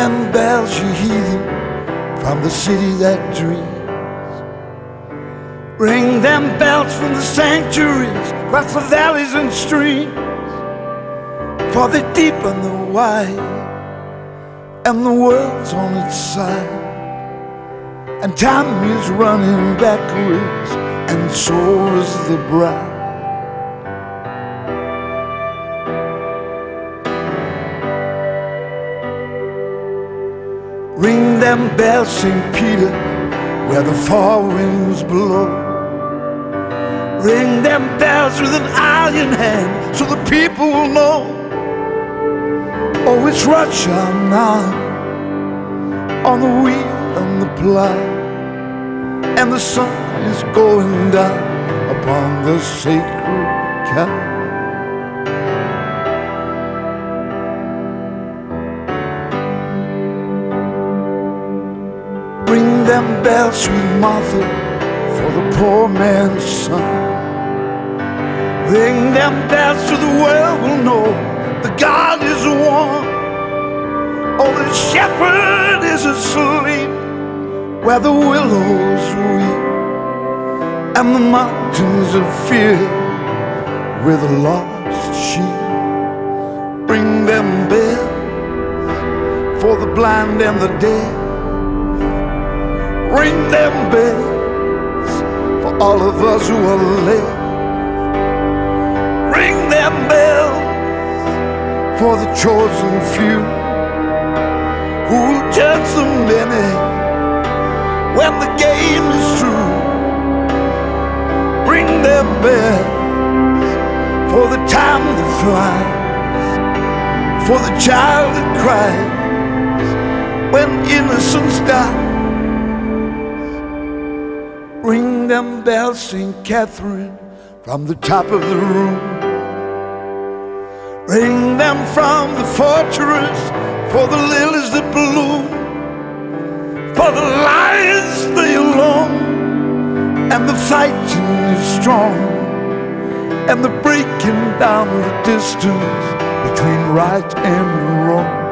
them bells, you hear them from the city that dreams. Ring them bells from the sanctuaries across the valleys and streams. For they're deep and they're wide, and the world's on its side, and time is running backwards, and so is the bride. Ring them bells, St. Peter, where the four winds blow. Ring them bells with an iron hand, so the people will know. Oh, it's Russia now, on the wheel and the plow, and the sun is going down upon the sacred cow. Ring them bells, sweet Martha, for the poor man's son. Ring them bells so the world will know that God is one. Oh, the shepherd is asleep where the willows weep, and the mountains are filled with the lost sheep. Ring them bells for the blind and the dead. Ring them bells for all of us who are left. Ring them bells for the chosen few who will judge the many when the game is through. Ring them bells for the time that flies, for the child that cries when innocence dies. Ring them bells, St. Catherine, from the top of the room. Ring them from the fortress for the lilies that bloom, for the lions stay alone, and the fighting is strong, and the breaking down the distance between right and wrong.